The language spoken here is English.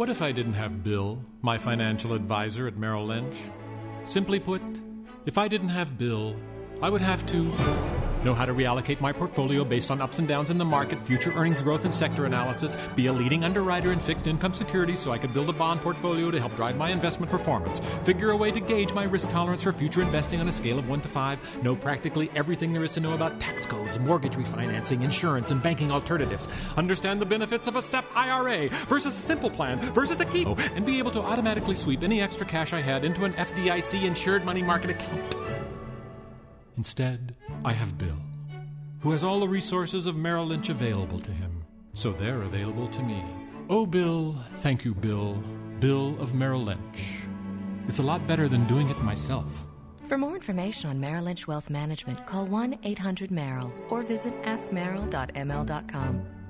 What if I didn't have Bill, my financial advisor at Merrill Lynch? Simply put, if I didn't have Bill, I would have to know how to reallocate my portfolio based on ups and downs in the market, future earnings growth and sector analysis, be a leading underwriter in fixed income securities so I could build a bond portfolio to help drive my investment performance, figure a way to gauge my risk tolerance for future investing on a scale of 1 to 5, know practically everything there is to know about tax codes, mortgage refinancing, insurance, and banking alternatives, understand the benefits of a SEP IRA versus a simple plan versus a keto, and be able to automatically sweep any extra cash I had into an FDIC-insured money market account. Instead, I have Bill, who has all the resources of Merrill Lynch available to him, so they're available to me. Oh, Bill, thank you, Bill. Bill of Merrill Lynch. It's a lot better than doing it myself. For more information on Merrill Lynch Wealth Management, call 1-800-MERRILL or visit askmerrill.ml.com.